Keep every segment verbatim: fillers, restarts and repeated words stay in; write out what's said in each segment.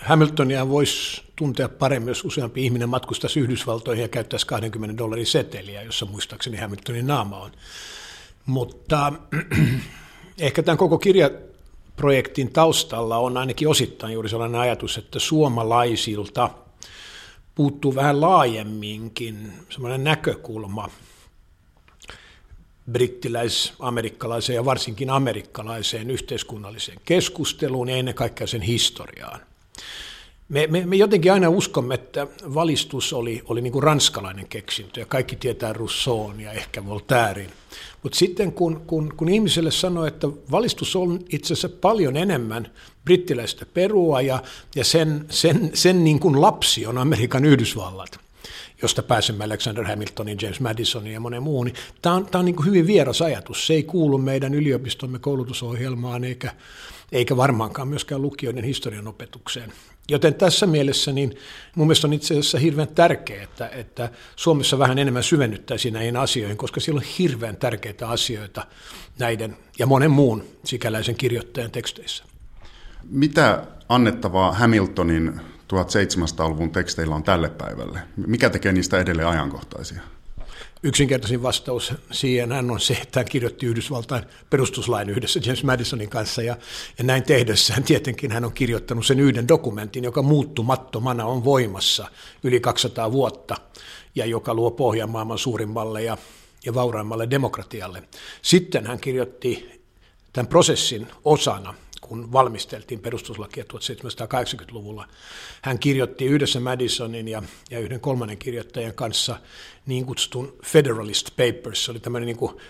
Hamiltonia voisi tuntea paremmin, jos useampi ihminen matkustaisi Yhdysvaltoihin ja käyttäisi kaksikymmentä dollarin seteliä, jossa muistaakseni Hamiltonin naama on. Mutta ehkä tämän koko kirjaprojektin taustalla on ainakin osittain juuri sellainen ajatus, että suomalaisilta puuttuu vähän laajemminkin sellainen näkökulma brittiläis-, amerikkalaiseen ja varsinkin amerikkalaiseen yhteiskunnalliseen keskusteluun ja ennen kaikkea sen historiaan. Me, me, me jotenkin aina uskomme, että valistus oli, oli niin kuin ranskalainen keksintö ja kaikki tietää Rousseaun ja ehkä Voltairen. Mutta sitten kun, kun, kun ihmiselle sanoo, että valistus on itse asiassa paljon enemmän brittiläistä perua ja, ja sen, sen, sen niin kuin lapsi on Amerikan Yhdysvallat, josta pääsemme Alexander Hamiltonin, James Madisonin ja monen muun, niin tämä on, tämä on niin kuin hyvin vieras ajatus. Se ei kuulu meidän yliopistomme koulutusohjelmaan eikä, eikä varmaankaan myöskään lukioiden historian opetukseen. Joten tässä mielessä niin mun mielestä on itse asiassa hirveän tärkeää, että, että Suomessa vähän enemmän syvennyttäisiin näihin asioihin, koska siellä on hirveän tärkeitä asioita näiden ja monen muun sikäläisen kirjoittajan teksteissä. Mitä annettavaa Hamiltonin tuhatseitsemänsataaluvun teksteillä on tälle päivälle? Mikä tekee niistä edelleen ajankohtaisia? Yksinkertaisin vastaus siihen on se, että hän kirjoitti Yhdysvaltain perustuslain yhdessä James Madisonin kanssa, ja, ja näin tehdessään tietenkin hän on kirjoittanut sen yhden dokumentin, joka muuttumattomana on voimassa yli kaksisataa vuotta, ja joka luo pohjan maailman suurimmalle ja, ja vauraimmalle demokratialle. Sitten hän kirjoitti tämän prosessin osana, kun valmisteltiin perustuslakia tuhatseitsemänsataakahdeksankymmentäluvulla. Hän kirjoitti yhdessä Madisonin ja, ja yhden kolmannen kirjoittajan kanssa niin kutsutun Federalist Papers. Se oli tämmöinen niin kuin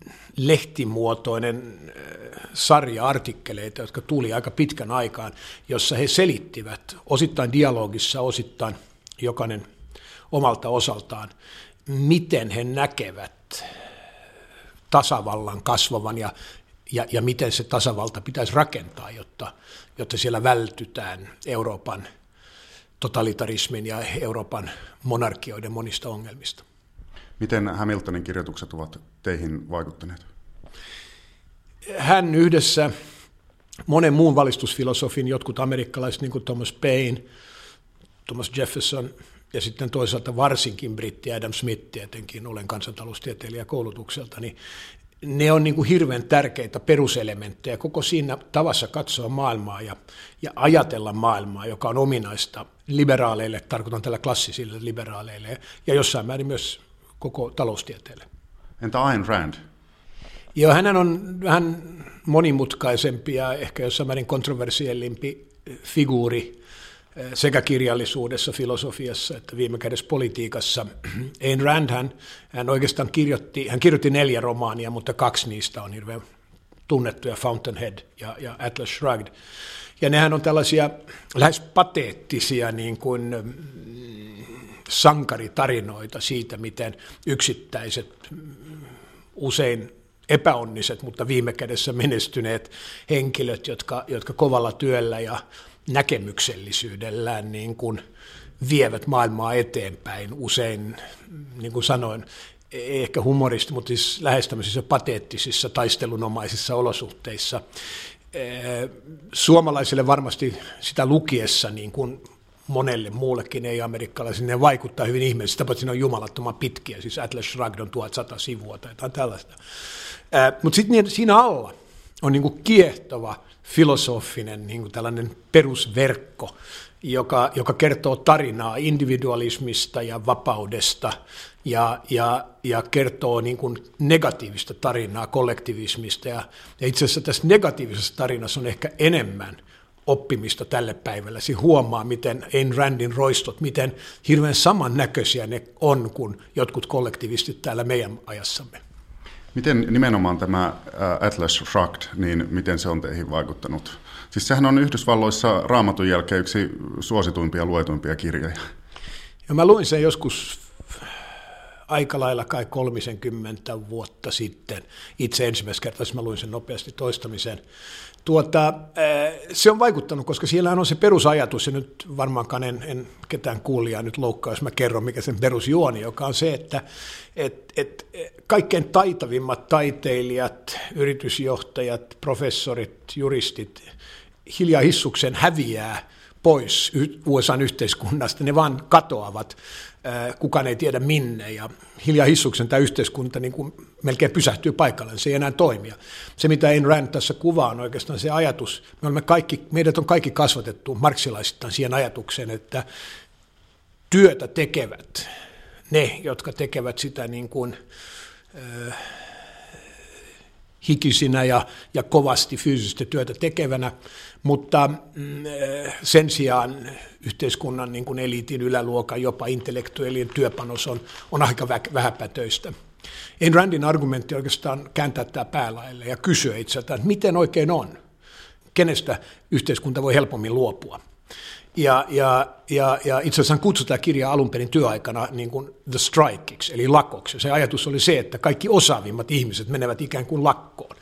lehtimuotoinen sarja artikkeleita, jotka tuli aika pitkän aikaan, jossa he selittivät osittain dialogissa, osittain jokainen omalta osaltaan, miten he näkevät tasavallan kasvavan ja Ja, ja miten se tasavalta pitäisi rakentaa, jotta, jotta siellä vältytään Euroopan totalitarismin ja Euroopan monarkioiden monista ongelmista. Miten Hamiltonin kirjoitukset ovat teihin vaikuttaneet? Hän yhdessä monen muun valistusfilosofin, jotkut amerikkalaiset niin kuin Thomas Paine, Thomas Jefferson ja sitten toisaalta varsinkin britti Adam Smith, tietenkin olen kansantaloustieteilijä koulutukselta, niin ne on niin kuin hirveän tärkeitä peruselementtejä koko siinä tavassa katsoa maailmaa ja, ja ajatella maailmaa, joka on ominaista liberaaleille, tarkoitan tällä klassisille liberaaleille, ja jossain määrin myös koko taloustieteelle. Entä Ayn Rand? Joo, hän on vähän monimutkaisempi ja ehkä jossain määrin kontroversiellimpi figuuri sekä kirjallisuudessa, filosofiassa että viime kädessä politiikassa. Ayn Rand, hän, hän oikeastaan kirjoitti, hän kirjoitti neljä romaania, mutta kaksi niistä on hirveän tunnettuja, Fountainhead ja, ja Atlas Shrugged. Ja nehän on tällaisia lähes pateettisia niin kuin sankaritarinoita siitä, miten yksittäiset, usein epäonniset, mutta viime kädessä menestyneet henkilöt, jotka, jotka kovalla työllä ja näkemyksellisyydellään niin kuin vievät maailmaa eteenpäin, usein, niin kuin sanoin, ehkä humoristi, mutta siis lähes tämmöisissä pateettisissa taistelunomaisissa olosuhteissa. Suomalaisille varmasti sitä lukiessa, niin kuin monelle muullekin ei-amerikkalaisille, ne vaikuttaa hyvin ihmeellisesti, paitsi ne on jumalattoman pitkiä, siis Atlas Shrugged on tuhatsata sivua tai jotain tällaista. Mutta sitten siinä alla on niin kuin kiehtova filosofinen niin kuin tällainen perusverkko, joka, joka kertoo tarinaa individualismista ja vapaudesta ja, ja, ja kertoo niin kuin negatiivista tarinaa kollektivismista. Ja, ja itse asiassa tässä negatiivisessa tarinassa on ehkä enemmän oppimista tälle päivälle. Se huomaa, miten Ayn Randin roistot, miten hirveän samannäköisiä ne on kuin jotkut kollektivistit täällä meidän ajassamme. Miten nimenomaan tämä Atlas Shrugged, niin miten se on teihin vaikuttanut? Siis sehän on Yhdysvalloissa Raamatun jälkeen yksi suosituimpia, luetuimpia kirjoja. Ja mä luin sen joskus aika lailla kai kolmisenkymmentä vuotta sitten. Itse ensimmäistä kertaa mä luin sen nopeasti toistamisen. Tuota, se on vaikuttanut, koska siellä on se perusajatus, ja nyt varmaankaan en, en ketään kuulijaa nyt loukkaa, jos mä kerron, mikä sen perusjuoni, joka on se, että et, et, kaikkein taitavimmat taiteilijat, yritysjohtajat, professorit, juristit hiljaa hissuksen häviää pois U S A:n yhteiskunnasta, ne vaan katoavat, kukaan ei tiedä minne, ja hiljaa hissuksen tämä yhteiskunta niin kuin melkein pysähtyy paikalleen, se ei enää toimia. Se, mitä Ayn Rand tässä kuvaa, on oikeastaan se ajatus, me olemme kaikki, meidät on kaikki kasvatettu marksilaisittain siihen ajatukseen, että työtä tekevät ne, jotka tekevät sitä niin kuin, äh, hikisinä ja, ja kovasti fyysistä työtä tekevänä, mutta äh, sen sijaan yhteiskunnan niin kuin eliitin, yläluokan, jopa intellektuellien työpanos on, on aika vä- vähäpätöistä. Ayn Randin argumentti oikeastaan kääntää tämä päälaille ja kysyä itseltään, että miten oikein on, kenestä yhteiskunta voi helpommin luopua. Ja, ja, ja, ja itse asiassa kutsutaan kirjaa alun perin työaikana niin kuin the strikeiksi, eli lakoksi. Se ajatus oli se, että kaikki osaavimmat ihmiset menevät ikään kuin lakkoon.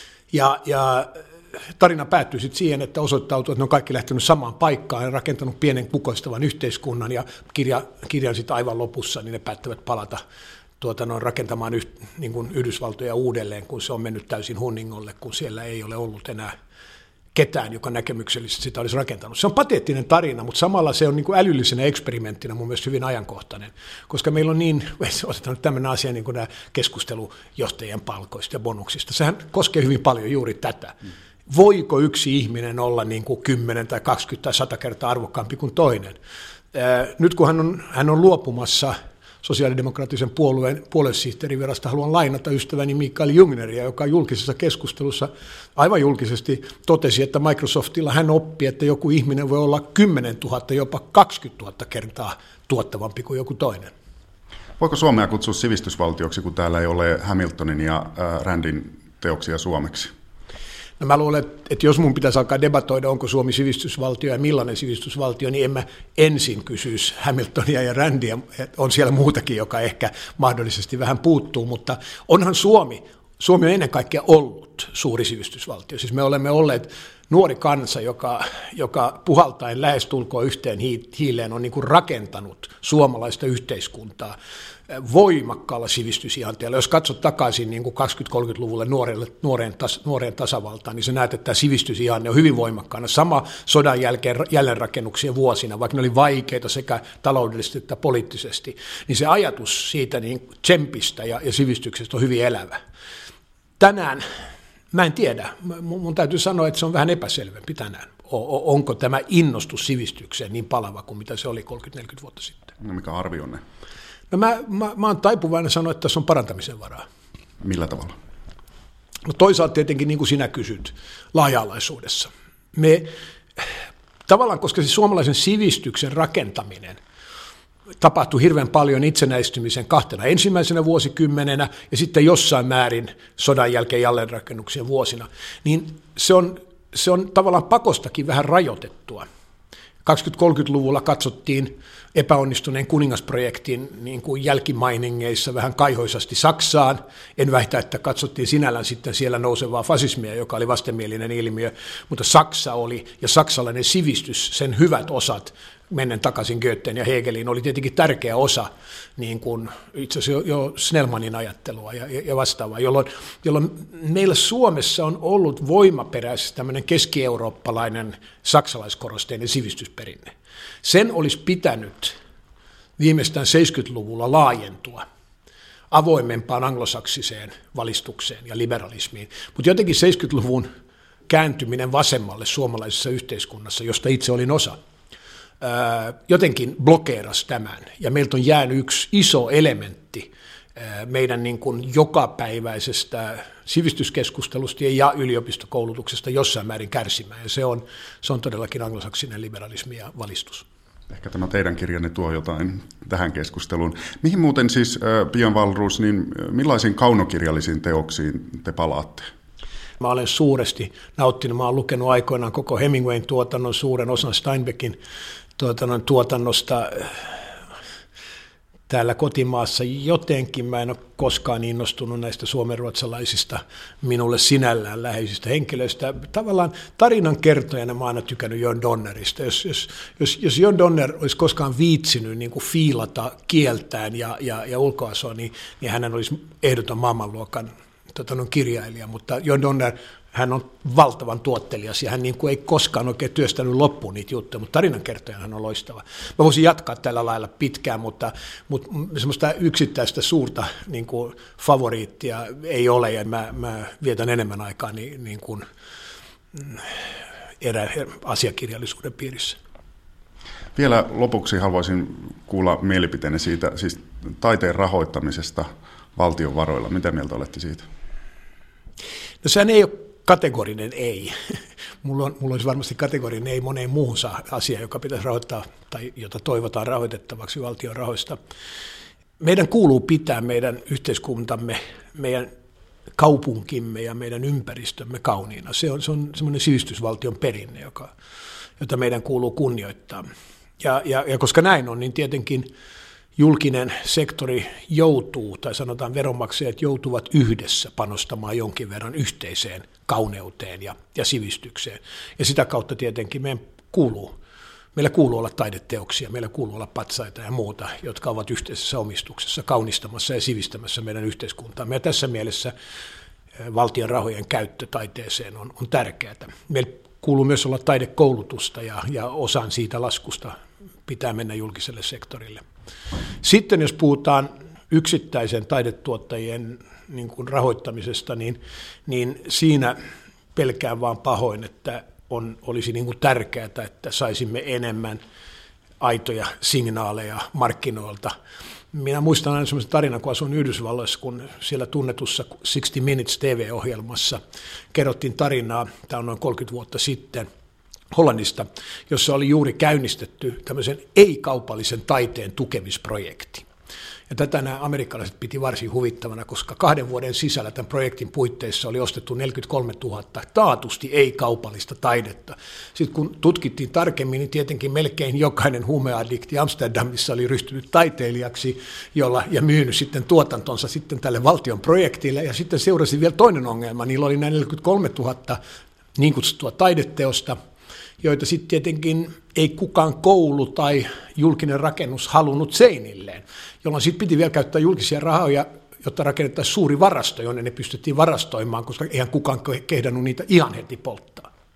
Ja, ja tarina päättyy sitten siihen, että osoittautuu, että ne on kaikki lähtenyt samaan paikkaan ja rakentanut pienen kukoistavan yhteiskunnan, ja kirja, kirjan sitten aivan lopussa niin ne päättävät palata tuota, no, rakentamaan yh, niin kuin Yhdysvaltoja uudelleen, kun se on mennyt täysin hunningolle, kun siellä ei ole ollut enää ketään, joka näkemyksellisesti sitä olisi rakentanut. Se on pateettinen tarina, mutta samalla se on niin kuin älyllisenä eksperimenttinä mun mielestä hyvin ajankohtainen, koska meillä on niin, otetaan nyt tämmöinen asia, niin kuin nämä keskustelu johtajien palkoista ja bonuksista. Sehän koskee hyvin paljon juuri tätä. Voiko yksi ihminen olla niin kuin kymmenen tai kaksikymmentä tai sata kertaa arvokkaampi kuin toinen? Nyt kun hän on, hän on luopumassa sosiaalidemokraattisen puolueen puoluesihteerin virasta, haluan lainata ystäväni Mikael Jungneria, joka julkisessa keskustelussa aivan julkisesti totesi, että Microsoftilla hän oppi, että joku ihminen voi olla kymmenen tuhatta, jopa kaksikymmentätuhatta kertaa tuottavampi kuin joku toinen. Voiko Suomea kutsua sivistysvaltioksi, kun täällä ei ole Hamiltonin ja Randin teoksia suomeksi? No mä luulen, että jos mun pitäisi alkaa debatoida, onko Suomi sivistysvaltio ja millainen sivistysvaltio, niin en mä ensin kysyisi Hamiltonia ja Randia. On siellä muutakin, joka ehkä mahdollisesti vähän puuttuu, mutta onhan Suomi, Suomi on ennen kaikkea ollut suuri sivistysvaltio. Siis me olemme olleet nuori kansa, joka, joka puhaltaen lähestulkoon yhteen hiileen on niin kuin rakentanut suomalaista yhteiskuntaa voimakkaalla sivistysihanteella. Jos katsot takaisin niin kuin kaksikymmentä-kolmekymmentäluvulle nuoreen, nuoreen, tas, nuoreen tasavaltaan, niin se näet, että tämä sivistysihanne on hyvin voimakkaana. Sama sodan jälkeen jälleenrakennuksien vuosina, vaikka ne oli vaikeita sekä taloudellisesti että poliittisesti, niin se ajatus siitä niin tsempistä ja, ja sivistyksestä on hyvin elävä. Tänään, mä en tiedä, mun täytyy sanoa, että se on vähän epäselvempi tänään. O, onko tämä innostus sivistykseen niin palava kuin mitä se oli kolmekymmentä neljäkymmentä vuotta sitten? No mikä arvionne? No mä, mä, mä oon taipuvainen sanoa, että tässä on parantamisen varaa. Millä tavalla? No toisaalta tietenkin, niin kuin sinä kysyt, laaja-alaisuudessa. Me, tavallaan, koska se suomalaisen sivistyksen rakentaminen tapahtui hirveän paljon itsenäistymisen kahtena ensimmäisenä vuosikymmenenä ja sitten jossain määrin sodan jälkeen jälleenrakennuksien vuosina, niin se on, se on tavallaan pakostakin vähän rajoitettua. kaksikymmentä-kolmekymmentäluvulla katsottiin epäonnistuneen kuningasprojektin niin kuin jälkimainingeissa vähän kaihoisasti Saksaan. En väitä, että katsottiin sinällään sitten siellä nousevaa fasismia, joka oli vastenmielinen ilmiö, mutta Saksa oli ja saksalainen sivistys, sen hyvät osat, mennen takaisin Goethen ja Hegeliin, oli tietenkin tärkeä osa niin kuin itse asiassa jo, jo Snellmanin ajattelua ja, ja vastaavaa, jolloin, jolloin meillä Suomessa on ollut voimaperäisesti tämmöinen keski-eurooppalainen saksalaiskorosteinen sivistysperinne. Sen olisi pitänyt viimeistään seitsemänkymmentäluvulla laajentua avoimempaan anglosaksiseen valistukseen ja liberalismiin, mutta jotenkin seitsemänkymmentäluvun kääntyminen vasemmalle suomalaisessa yhteiskunnassa, josta itse olin osa, jotenkin blokeerasi tämän, ja meiltä on jäänyt yksi iso elementti meidän niin kuin jokapäiväisestä sivistyskeskustelusta ja yliopistokoulutuksesta jossain määrin kärsimään, ja se on, se on todellakin anglosaksinen liberalismi ja valistus. Ehkä tämä teidän kirjanne tuo jotain tähän keskusteluun. Mihin muuten siis, Björn Wahlroos, niin millaisiin kaunokirjallisiin teoksiin te palaatte? Mä olen suuresti nauttinut, mä olen lukenut aikoinaan koko Hemingwayn tuotannon, suuren osan Steinbeckin tuotannon, tuotannosta täällä kotimaassa. Jotenkin mä en ole koskaan innostunut näistä suomenruotsalaisista minulle sinällään läheisistä henkilöistä. Tavallaan tarinan kertojana mä oon aina tykännyt John Donnerista. Jos, jos, jos, jos John Donner olisi koskaan viitsinyt niin kuin fiilata kieltään ja, ja, ja ulkoasua, niin, niin hänen olisi ehdoton maailmanluokan kirjailija, mutta John Donner hän on valtavan tuottelias ja hän niin kuin ei koskaan oikein työstänyt loppuun niitä juttuja, mutta tarinankertojan hän on loistava. Mä voisin jatkaa tällä lailla pitkään, mutta, mutta semmoista yksittäistä suurta niin kuin favoriittia ei ole ja mä, mä vietän enemmän aikaa niin, niin kuin erä, asiakirjallisuuden piirissä. Vielä lopuksi haluaisin kuulla mielipiteeni siitä, siis taiteen rahoittamisesta valtion varoilla. Mitä mieltä olette siitä? No sehän ei ole kategorinen ei. Mulla, on, mulla olisi varmasti kategorinen ei moneen muuhun asiaan, joka pitäisi rahoittaa tai jota toivotaan rahoitettavaksi valtion rahoista. Meidän kuuluu pitää meidän yhteiskuntamme, meidän kaupunkimme ja meidän ympäristömme kauniina. Se on, se on semmoinen sivistysvaltion perinne, joka, jota meidän kuuluu kunnioittaa. Ja, ja, ja koska näin on, niin tietenkin julkinen sektori joutuu, tai sanotaan veronmaksajat joutuvat yhdessä panostamaan jonkin verran yhteiseen kauneuteen ja, ja sivistykseen. Ja sitä kautta tietenkin meidän kuuluu, meillä kuuluu olla taideteoksia, meillä kuuluu olla patsaita ja muuta, jotka ovat yhteisessä omistuksessa kaunistamassa ja sivistämässä meidän yhteiskuntaamme. Ja tässä mielessä valtion rahojen käyttö taiteeseen on, on tärkeää. Meillä kuuluu myös olla taidekoulutusta ja, ja osan siitä laskusta pitää mennä julkiselle sektorille. Sitten jos puhutaan yksittäisen taidetuottajien niin kuin rahoittamisesta, niin, niin siinä pelkään vaan pahoin, että on, olisi niin kuin tärkeää, että saisimme enemmän aitoja signaaleja markkinoilta. Minä muistan aina sellaisen tarinan, kun asuin Yhdysvalloissa, kun siellä tunnetussa sixty minutes T V-ohjelmassa kerrottiin tarinaa, tämä on noin kolmekymmentä vuotta sitten, Hollannista, jossa oli juuri käynnistetty tämmöisen ei-kaupallisen taiteen tukemisprojekti. Ja tätä nämä amerikkalaiset piti varsin huvittavana, koska kahden vuoden sisällä tämän projektin puitteissa oli ostettu neljäkymmentäkolmetuhatta taatusti ei-kaupallista taidetta. Sitten kun tutkittiin tarkemmin, niin tietenkin melkein jokainen huumeaddikti Amsterdamissa oli ryhtynyt taiteilijaksi jolla, ja myynyt sitten tuotantonsa sitten tälle valtion projektille. Ja sitten seurasi vielä toinen ongelma, niillä oli nämä neljäkymmentäkolmetuhatta niin kutsuttua taideteosta, joita sitten tietenkin ei kukaan koulu tai julkinen rakennus halunnut seinilleen, jolloin sitten piti vielä käyttää julkisia rahoja, jotta rakennettaisiin suuri varasto, jonne ne pystyttiin varastoimaan, koska eihän kukaan kehdannut niitä ihan heti polttaa.